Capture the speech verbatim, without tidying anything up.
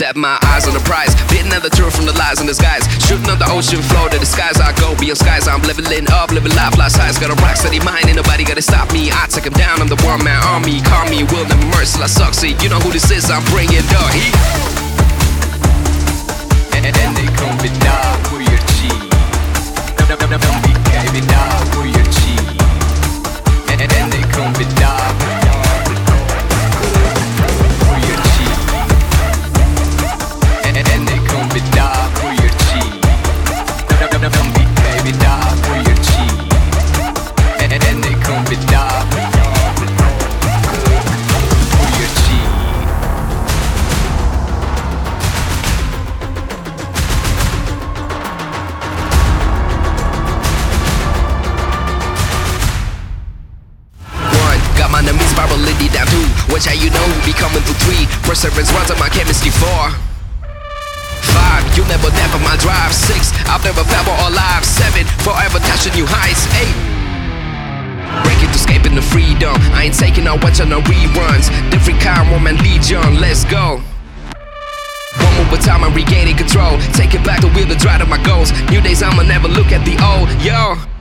Got my eyes on the prize, beating at the truth from the lies in disguise. Shooting on the ocean floor to the skies. I go beyond skies, I'm leveling up, living life, fly size. Got a rock steady mind, ain't nobody gotta stop me. I take him down, I'm the one man army. Call me, will never mercy, I succeed. You know who this is, I'm bringing the heat. And they come with that for your cheese. Don't be giving that for your cheese. And they come with that for your cheese. And they come with that for your cheese. Don't be giving that for your cheese. And they come with that for your cheese. Got my enemies spiraling down two. Watch how you know be coming through three. Perseverance runs on my chemistry four. Five, you never never my drive. Six, I've never felt more alive. Seven, forever touching new heights. Eight, breaking to escaping the freedom. I ain't taking no watch on no reruns. Different kind, woman legion. Let's go. One more time, I'm regaining control. Take it back the wheel to drive to my goals. New days, I'ma never look at the old. Yo.